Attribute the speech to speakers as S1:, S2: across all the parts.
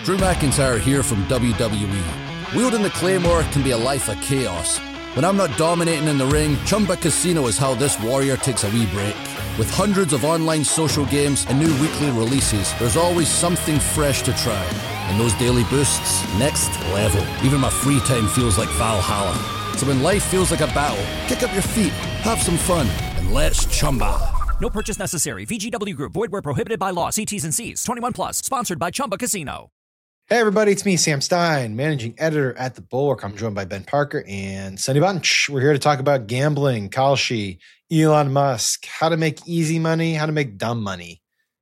S1: Drew McIntyre here from WWE. Wielding the Claymore can be a life of chaos. When I'm not dominating in the ring, Chumba Casino is how this warrior takes a wee break. With hundreds of online social games and new weekly releases, there's always something fresh to try. And those daily boosts, next level. Even my free time feels like Valhalla. So when life feels like a battle, kick up your feet, have some fun, and let's Chumba.
S2: No purchase necessary. VGW Group. Void where prohibited by law. See T's and C's. 21 plus. Sponsored by Chumba Casino.
S3: Hey everybody, it's me, Sam Stein, managing editor at The Bulwark. I'm joined by Ben Parker and Sonny Bunch. We're here to talk about gambling, Kalshi, Elon Musk, how to make easy money, how to make dumb money.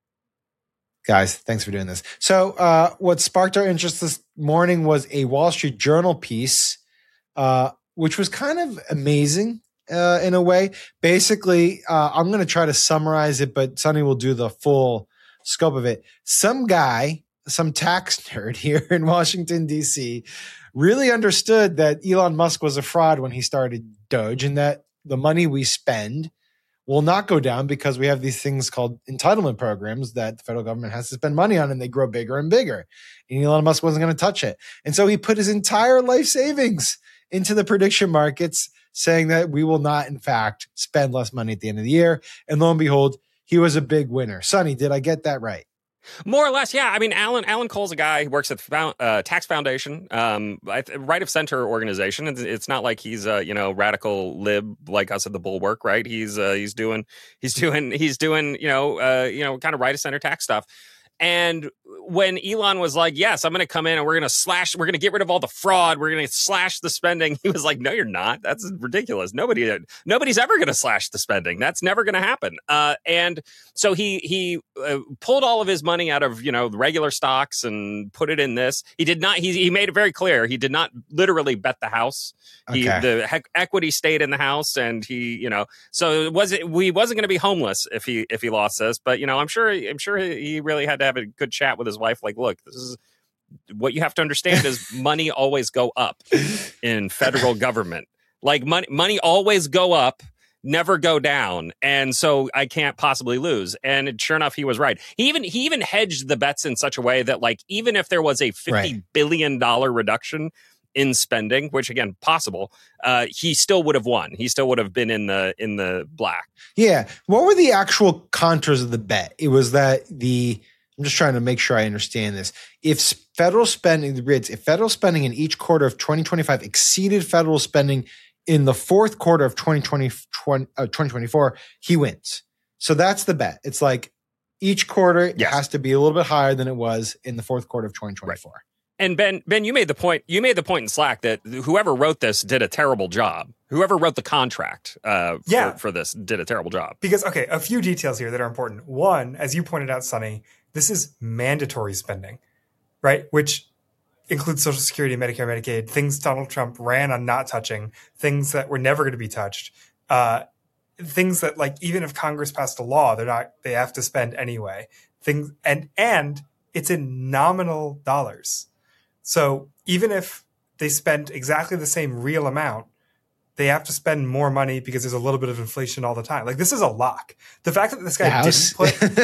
S3: Guys, thanks for doing this. So what sparked our interest this morning was a Wall Street Journal piece, which was kind of amazing in a way. Basically, I'm going to try to summarize it, but Sonny will do the full scope of it. Some guy, some tax nerd here in Washington, D.C., really understood that Elon Musk was a fraud when he started Doge and that the money we spend will not go down because we have these things called entitlement programs that the federal government has to spend money on, and they grow bigger and bigger. And Elon Musk wasn't going to touch it. And so he put his entire life savings into the prediction markets, saying that we will not, in fact, spend less money at the end of the year. And lo and behold, he was a big winner. Sonny, did I get that right?
S4: More or less, yeah. I mean, Alan Cole's a guy who works at the Tax Foundation, right of center organization. It's not like he's a radical lib like us at the Bulwark, right? He's doing kind of right of center tax stuff. And when Elon was like, yes, I'm going to come in and we're going to get rid of all the fraud. We're going to slash the spending. He was like, no, you're not. That's ridiculous. Nobody's ever going to slash the spending. That's never going to happen. And so he pulled all of his money out of, the regular stocks and put it in this. He did not. He made it very clear. He did not literally bet the house. Okay. The equity stayed in the house, and so we wasn't going to be homeless if he lost this. But I'm sure he really had to have a good chat with his wife. Like, look, this is what you have to understand is money always go up in federal government. Like money always go up, never go down, and so I can't possibly lose. And sure enough, he was right. He even hedged the bets in such a way that, like, even if there was a $50 billion reduction in spending, which again possible, he still would have won. He still would have been in the black.
S3: Yeah. What were the actual contours of the bet? It was that I'm just trying to make sure I understand this. If federal spending in each quarter of 2025 exceeded federal spending in the fourth quarter of 2024, he wins. So that's the bet. It's like each quarter has to be a little bit higher than it was in the fourth quarter of 2024. Right.
S4: And Ben, you made the point. You made the point in Slack that whoever wrote this did a terrible job. Whoever wrote the contract for this did a terrible job.
S5: Because, a few details here that are important. One, as you pointed out, Sonny, this is mandatory spending, right? Which includes Social Security, Medicare, Medicaid, things Donald Trump ran on not touching, things that were never going to be touched, things that, like, even if Congress passed a law, they have to spend anyway. Things and it's in nominal dollars. So even if they spend exactly the same real amount, they have to spend more money because there's a little bit of inflation all the time. Like, this is a lock. The fact that this guy didn't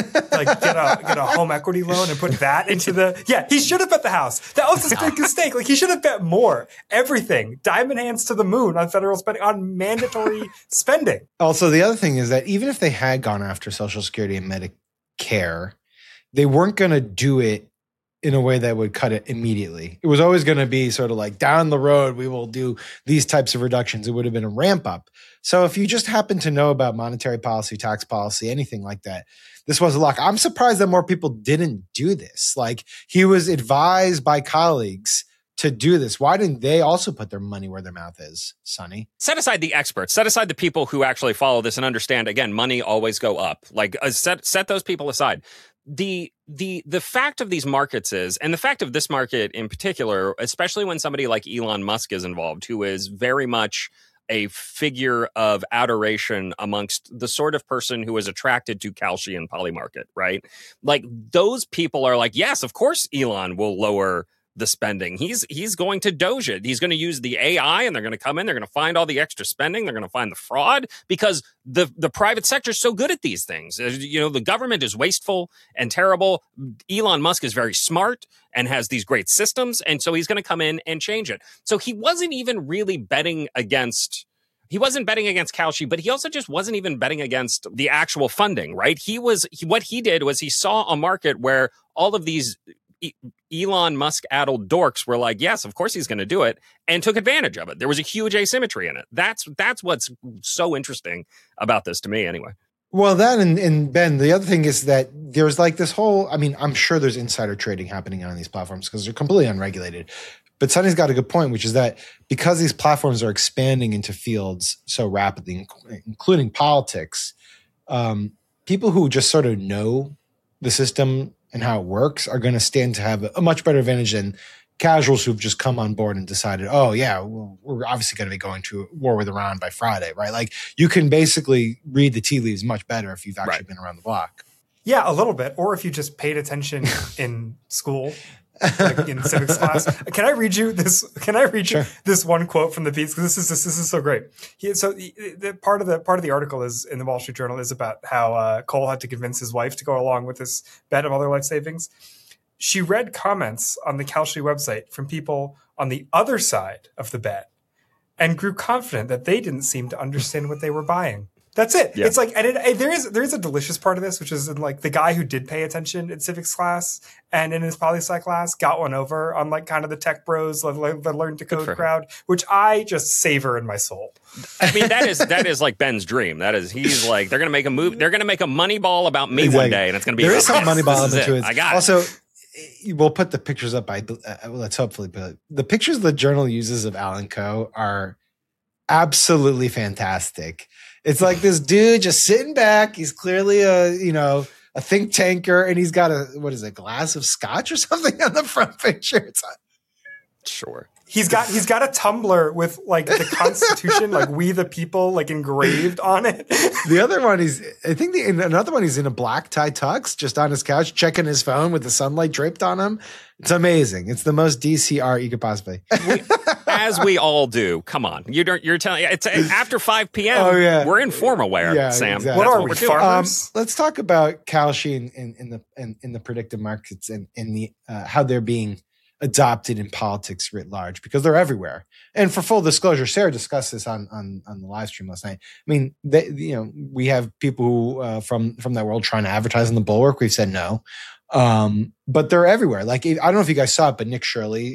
S5: get a home equity loan and put that into he should have bet the house. That was his big mistake. Like, he should have bet more. Everything. Diamond hands to the moon on federal spending, on mandatory spending.
S3: Also, the other thing is that even if they had gone after Social Security and Medicare, they weren't going to do it in a way that would cut it immediately. It was always going to be sort of like, down the road, we will do these types of reductions. It would have been a ramp up. So if you just happen to know about monetary policy, tax policy, anything like that, this was a lock. I'm surprised that more people didn't do this. Like, he was advised by colleagues to do this. Why didn't they also put their money where their mouth is, Sonny?
S4: Set aside the experts. Set aside the people who actually follow this and understand, again, money always go up. Like, set those people aside. The fact of these markets is, and the fact of this market in particular, especially when somebody like Elon Musk is involved, who is very much a figure of adoration amongst the sort of person who is attracted to Kalshi and Polymarket, right? Like, those people are like, yes, of course Elon will lower the spending. He's going to doge it. He's going to use the AI, and they're going to come in. They're going to find all the extra spending. They're going to find the fraud because the private sector is so good at these things. The government is wasteful and terrible. Elon Musk is very smart and has these great systems, and so he's going to come in and change it. So he wasn't even really betting against. He wasn't betting against Kalshi, but he also just wasn't even betting against the actual funding, right? What he did was he saw a market where all of these Elon Musk-addled dorks were like, yes, of course he's going to do it, and took advantage of it. There was a huge asymmetry in it. That's what's so interesting about this to me, anyway.
S3: Well, that and Ben, the other thing is that there's like this whole, I mean, I'm sure there's insider trading happening on these platforms because they're completely unregulated. But Sonny's got a good point, which is that because these platforms are expanding into fields so rapidly, including politics, people who just sort of know the system and how it works are going to stand to have a much better advantage than casuals who've just come on board and decided, oh, yeah, well, we're obviously going to be going to war with Iran by Friday, right? Like you can basically read the tea leaves much better if you've actually been around the block.
S5: Yeah, a little bit. Or if you just paid attention in school. Like in civics class. Can I read you this?
S3: Sure.
S5: This one quote from the piece? Because this is so great. The part of the article is in the Wall Street Journal is about how Cole had to convince his wife to go along with this bet of other life savings. She read comments on the Kalshi website from people on the other side of the bet and grew confident that they didn't seem to understand what they were buying. That's it. Yeah. It's like, and there is a delicious part of this, which is like the guy who did pay attention in civics class and in his poli-sci class got one over on like kind of the tech bros, the learn to code crowd, which I just savor in my soul.
S4: I mean, that is like Ben's dream. He's like, they're going to make a move. They're going to make a Moneyball about me one day, and it's going to be.
S3: There is some Moneyball element to it.
S4: I got
S3: also, we'll put the pictures up. Let's hopefully put the pictures the journal uses of Alan Coe are absolutely fantastic. It's like this dude just sitting back. He's clearly a think tanker, and he's got a glass of scotch or something on the front picture. It's
S4: sure.
S5: He's got a tumbler with like the Constitution, like "We the People," like engraved on it.
S3: The other one another one he's in a black tie tux, just on his couch, checking his phone with the sunlight draped on him. It's amazing. It's the most DCR you could possibly.
S4: As we all do. Come on, you're telling it's after 5 p.m. Oh yeah, we're in formal wear, Sam.
S3: Exactly.
S5: What are we, farmers?
S3: Let's talk about Kalshi in the predictive markets and in the how they're being adopted in politics writ large, because they're everywhere. And for full disclosure, Sarah discussed this on the live stream last night. I mean, we have people who from that world trying to advertise on the Bulwark. We've said no, but they're everywhere. Like I don't know if you guys saw it, but Nick Shirley,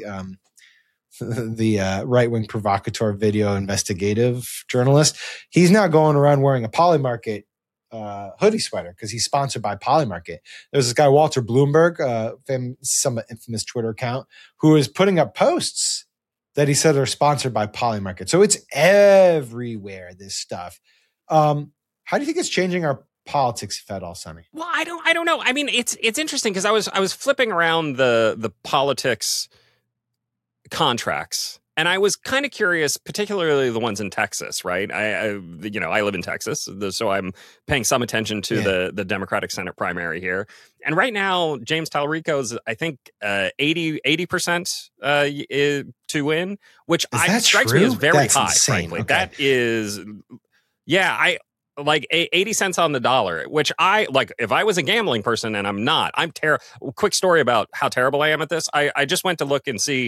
S3: the right-wing provocateur video investigative journalist, he's now going around wearing a Polymarket hoodie sweater because he's sponsored by Polymarket. There's this guy, Walter Bloomberg, some infamous Twitter account, who is putting up posts that he said are sponsored by Polymarket. So it's everywhere, this stuff. How do you think it's changing our politics, if at all, Sonny?
S4: Well, I don't know. I mean, it's interesting because I was flipping around the politics contracts, and I was kind of curious, particularly the ones in Texas, right? I live in Texas, so I'm paying some attention to the Democratic Senate primary here. And right now, James Talarico's, I think, 80% to win, which strikes me as very high,
S3: insane.
S4: Frankly.
S3: Okay.
S4: That is, I like 80 cents on the dollar, which I like. If I was a gambling person, and I'm not, I'm terrible. Quick story about how terrible I am at this. I just went to look and see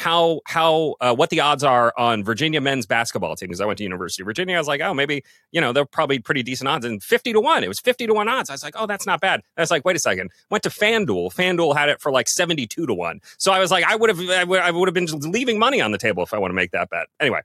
S4: what the odds are on Virginia men's basketball team, because I went to University of Virginia. I was like, oh, maybe, they're probably pretty decent odds, and 50-1. It was 50-1 odds. I was like, oh, that's not bad. I was like, wait a second. Went to FanDuel. FanDuel had it for like 72-1. So I was like, I would have been leaving money on the table if I want to make that bet. Anyway,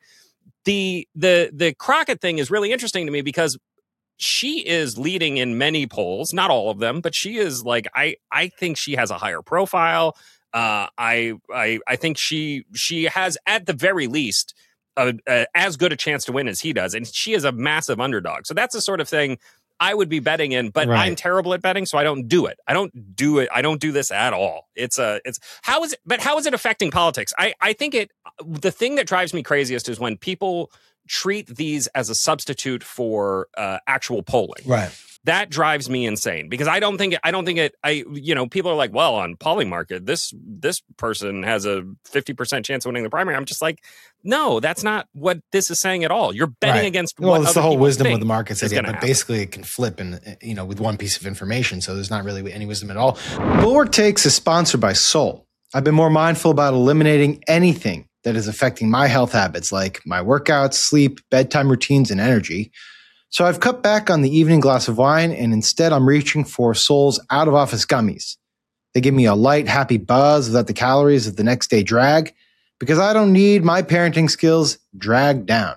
S4: the Crockett thing is really interesting to me because she is leading in many polls, not all of them, but she is like, I think she has a higher profile. I think she has, at the very least, as good a chance to win as he does, and she is a massive underdog. So that's the sort of thing I would be betting in, but right. I'm terrible at betting, so I don't do it. I don't do this at all. How is it affecting politics? I think the thing that drives me craziest is when people treat these as a substitute for actual polling.
S3: Right.
S4: That drives me insane because I don't think it, people are like, well, on Pollmarket, this person has a 50% chance of winning the primary. I'm just like, no, that's not what this is saying at all. You're betting against what
S3: it's
S4: other
S3: the whole
S4: people
S3: wisdom
S4: think
S3: of the markets idea, but
S4: happen.
S3: basically it can flip with one piece of information. So there's not really any wisdom at all. Bulwark Takes is sponsored by Sol. I've been more mindful about eliminating anything that is affecting my health habits, like my workouts, sleep, bedtime routines, and energy. So I've cut back on the evening glass of wine, and instead I'm reaching for Sol's out-of-office gummies. They give me a light, happy buzz without the calories of the next day drag, because I don't need my parenting skills dragged down.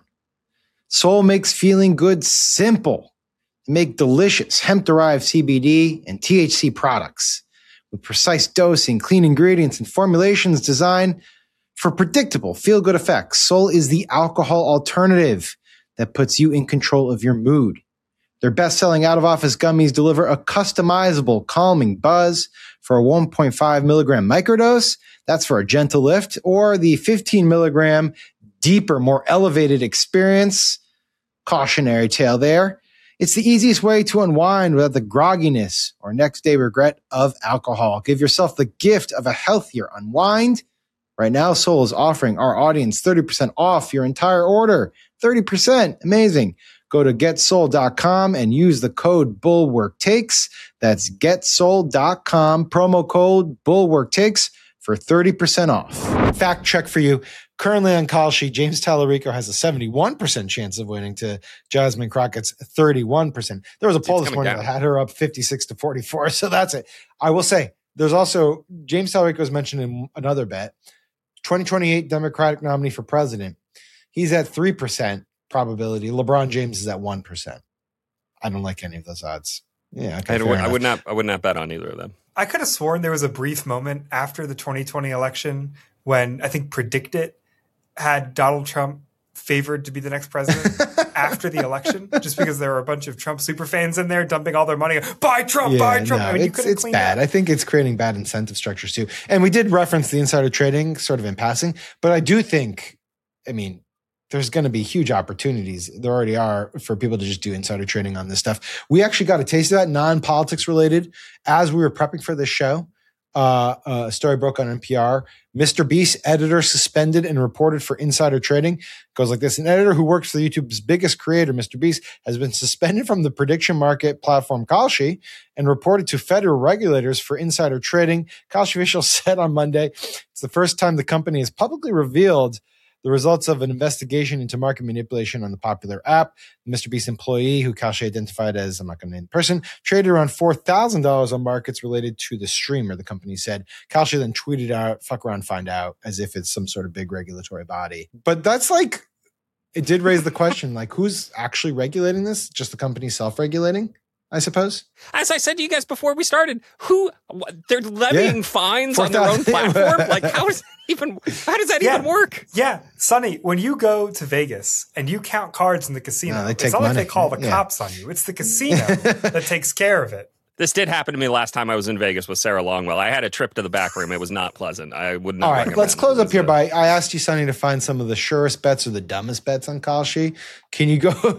S3: Sol makes feeling good simple. They make delicious hemp-derived CBD and THC products with precise dosing, clean ingredients, and formulations designed for predictable feel-good effects. Sol is the alcohol alternative that puts you in control of your mood. Their best-selling out-of-office gummies deliver a customizable calming buzz for a 1.5 milligram microdose. That's for a gentle lift, or the 15 milligram deeper, more elevated experience. Cautionary tale there. It's the easiest way to unwind without the grogginess or next day regret of alcohol. Give yourself the gift of a healthier unwind. Right now, Sol is offering our audience 30% off your entire order. 30%. Amazing. Go to getsol.com and use the code BulwarkTakes. That's getsol.com, promo code BulwarkTakes for 30% off. Fact check for you. Currently on Kalshi, James Tallarico has a 71% chance of winning to Jasmine Crockett's 31%. There was a poll this morning that had her up 56-44, so that's it. I will say, there's also, James Tallarico was mentioned in another bet, 2028 Democratic nominee for president. He's at 3% probability. LeBron James is at 1%. I don't like any of those odds. Yeah, okay,
S4: I would not bet on either of them.
S5: I could have sworn there was a brief moment after the 2020 election when I think PredictIt had Donald Trump favored to be the next president after the election, just because there were a bunch of Trump superfans in there dumping all their money. Buy Trump, buy Trump.
S3: No,
S5: I mean,
S3: it's bad. I think it's creating bad incentive structures too. And we did reference the insider trading sort of in passing, but I do think, there's going to be huge opportunities. There already are for people to just do insider trading on this stuff. We actually got a taste of that, non-politics related, as we were prepping for this show. A story broke on NPR. Mr. Beast editor suspended and reported for insider trading. Goes like this. An editor who works for YouTube's biggest creator, Mr. Beast, has been suspended from the prediction market platform Kalshi and reported to federal regulators for insider trading. Kalshi officials said on Monday, it's the first time the company has publicly revealed the results of an investigation into market manipulation on the popular app. The Mr. Beast employee, who Kalshi identified as, I'm not going to name the person, traded around $4,000 on markets related to the streamer, the company said. Kalshi then tweeted out, fuck around, find out, as if it's some sort of big regulatory body. But that's like, it did raise the question, like, who's actually regulating this? Just the company self-regulating, I suppose.
S4: As I said to you guys before we started, they're levying fines on their own platform? Like, how does that even work?
S5: Yeah. Sonny, when you go to Vegas and you count cards in the casino, it's not like they call the cops on you. It's the casino that takes care of it.
S4: This did happen to me last time I was in Vegas with Sarah Longwell. I had a trip to the back room. It was not pleasant. I would not recommend it.
S3: Let's close up here by, I asked you, Sonny, to find some of the surest bets or the dumbest bets on Kalshi. Can you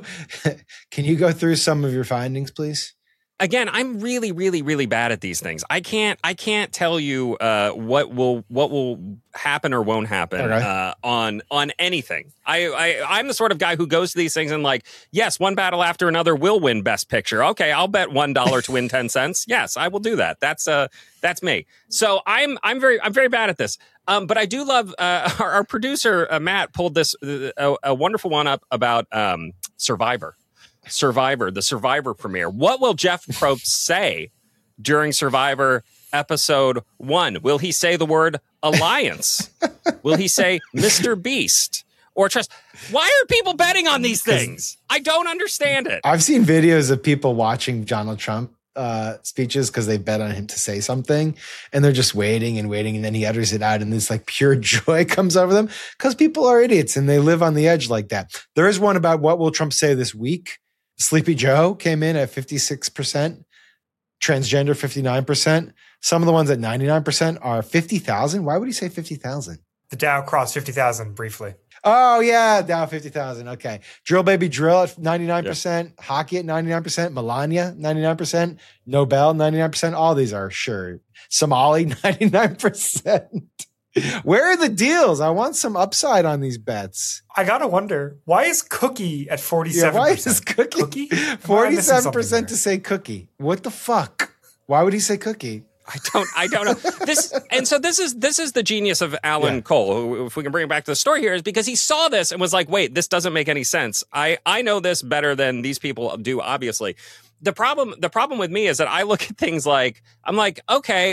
S3: go through some of your findings, please?
S4: Again, I'm really, really, really bad at these things. I can't tell you what will happen or won't happen on anything. I'm the sort of guy who goes to these things and like, yes, one battle after another will win Best Picture. Okay, I'll bet $1 to win 10 cents. Yes, I will do that. That's me. So I'm very bad at this. But I do love our producer Matt pulled this a wonderful one up about Survivor, the Survivor premiere. What will Jeff Probst say during Survivor episode 1? Will he say the word alliance? Will he say Mr. Beast or trust? Why are people betting on these things? I don't understand it.
S3: I've seen videos of people watching Donald Trump speeches because they bet on him to say something, and they're just waiting, and then he utters it out, and this like pure joy comes over them because people are idiots and they live on the edge like that. There is one about what will Trump say this week. Sleepy Joe came in at 56%, transgender 59%. Some of the ones at 99% are 50,000. Why would he say 50,000?
S5: The Dow crossed 50,000 briefly.
S3: Oh yeah, Dow 50,000. Okay, Drill Baby Drill at 99%, Hockey at 99%, Melania 99%, Nobel 99%. All these are sure. Somali 99%. Where are the deals? I want some upside on these bets.
S5: I gotta wonder, why is Cookie at 47%?
S3: Yeah, why is Cookie? 47% to say Cookie. What the fuck? Why would he say Cookie?
S4: I don't know. This is the genius of Alan Cole, who, if we can bring it back to the story here, is because he saw this and was like, wait, this doesn't make any sense. I know this better than these people do, obviously. The problem with me is that I look at things like, I'm like, okay,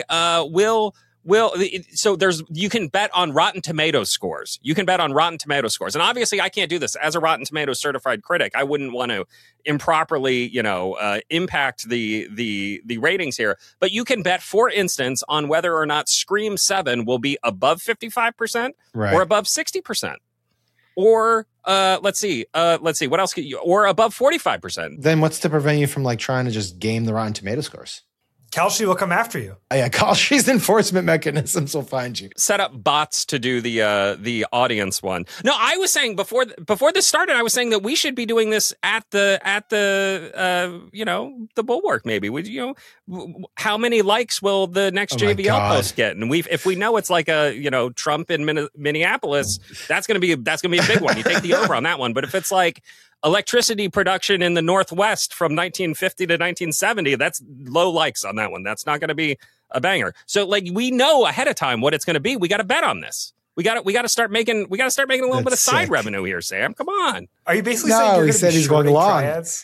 S4: so you can bet on Rotten Tomatoes scores. You can bet on Rotten Tomatoes scores. And obviously I can't do this. As a Rotten Tomatoes certified critic, I wouldn't want to improperly, impact the ratings here. But you can bet, for instance, on whether or not Scream 7 will be above 55% or above 60%. Or let's see, what else or above 45%.
S3: Then what's to prevent you from like trying to just game the Rotten Tomato scores?
S5: Kalshi will come after you.
S3: Oh, yeah, Kalshi's enforcement mechanisms will find you.
S4: Set up bots to do the audience one. No, I was saying before this started, I was saying that we should be doing this at the the Bulwark. Maybe how many likes will the next JVL post get? And if we know it's like a Trump in Minneapolis, that's gonna be a big one. You take the over on that one. But if it's like electricity production in the Northwest from 1950 to 1970, that's low likes on that one. That's not going to be a banger. So like we know ahead of time what it's going to be. We got to bet on this. We got to start making a little bit of side revenue here, Sam. Come on.
S5: Are you basically saying
S3: he said he's going along?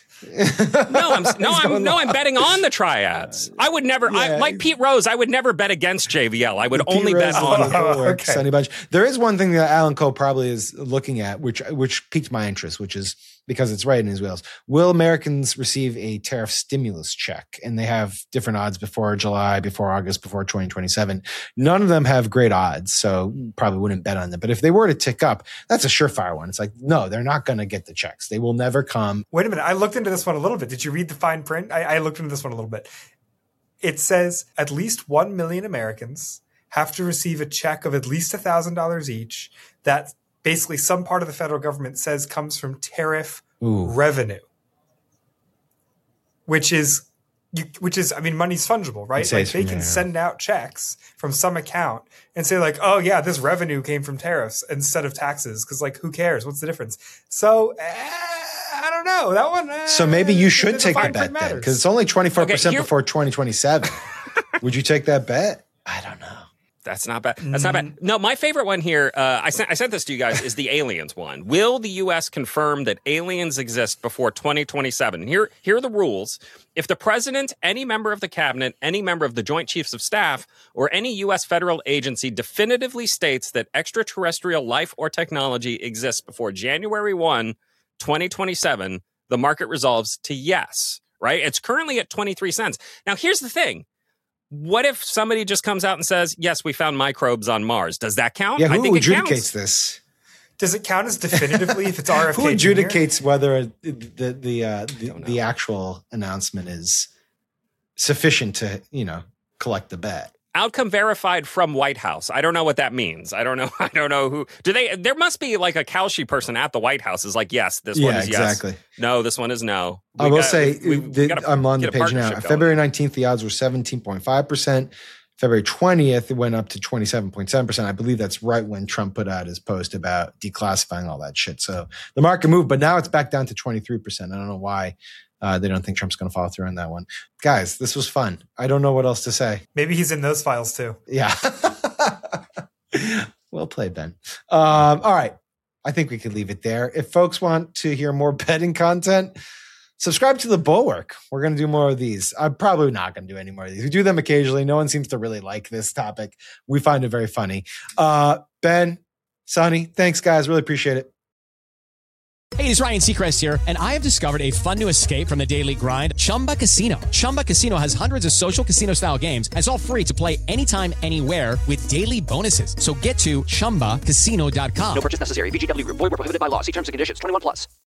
S4: I'm betting on the triads. I would never, like Pete Rose, I would never bet against JVL. I would only bet on
S3: Sunny Bunch. There is one thing that Alan Cole probably is looking at, which piqued my interest, which is because it's right in his wheels. Will Americans receive a tariff stimulus check? And they have different odds before July, before August, before 2027. None of them have great odds, so probably wouldn't bet on them. But if they were to tick up, that's a surefire one. It's like, no, they're not going to get the checks. They will never come.
S5: Wait a minute. I looked into this one a little bit. Did you read the fine print? I looked into this one a little bit. It says at least 1 million Americans have to receive a check of at least $1,000 each that basically some part of the federal government says comes from tariff revenue, which is, I mean, money's fungible, right? Like they can send out checks from some account and say like, oh yeah, this revenue came from tariffs instead of taxes. Cause like, who cares? What's the difference? So I don't know that one.
S3: So maybe you should take the bet then, because it's only 24% before 2027. Would you take that bet? I don't know.
S4: That's not bad. That's not bad. No, my favorite one here, I sent this to you guys, is the aliens one. Will the U.S. confirm that aliens exist before 2027? Here are the rules. If the president, any member of the cabinet, any member of the Joint Chiefs of Staff, or any U.S. federal agency definitively states that extraterrestrial life or technology exists before January 1, 2027, the market resolves to yes, right? It's currently at 23 cents. Now, here's the thing. What if somebody just comes out and says, yes, we found microbes on Mars? Does that count?
S3: Yeah, who adjudicates this?
S5: Does it count as definitively if it's RFK
S3: Who adjudicates Jr.? Whether the actual announcement is sufficient to, collect the bet?
S4: Outcome verified from White House. I don't know what that means. I don't know who. There must be like a Kalshi person at the White House is like, yes, this one is
S3: exactly.
S4: Yes. No, this one is no.
S3: I'm on the page now. February 19th, the odds were 17.5%. February 20th, it went up to 27.7%. I believe that's right when Trump put out his post about declassifying all that shit. So the market moved, but now it's back down to 23%. I don't know why. They don't think Trump's going to follow through on that one. Guys, this was fun. I don't know what else to say.
S5: Maybe he's in those files too.
S3: Yeah. Well played, Ben. All right. I think we could leave it there. If folks want to hear more betting content, subscribe to The Bulwark. We're going to do more of these. I'm probably not going to do any more of these. We do them occasionally. No one seems to really like this topic. We find it very funny. Ben, Sonny, thanks, guys. Really appreciate it.
S6: Hey, it's Ryan Seacrest here, and I have discovered a fun new escape from the daily grind, Chumba Casino. Chumba Casino has hundreds of social casino-style games, and it's all free to play anytime, anywhere with daily bonuses. So get to ChumbaCasino.com.
S2: No purchase necessary. VGW Group. Void where prohibited by law. See terms and conditions. 21+.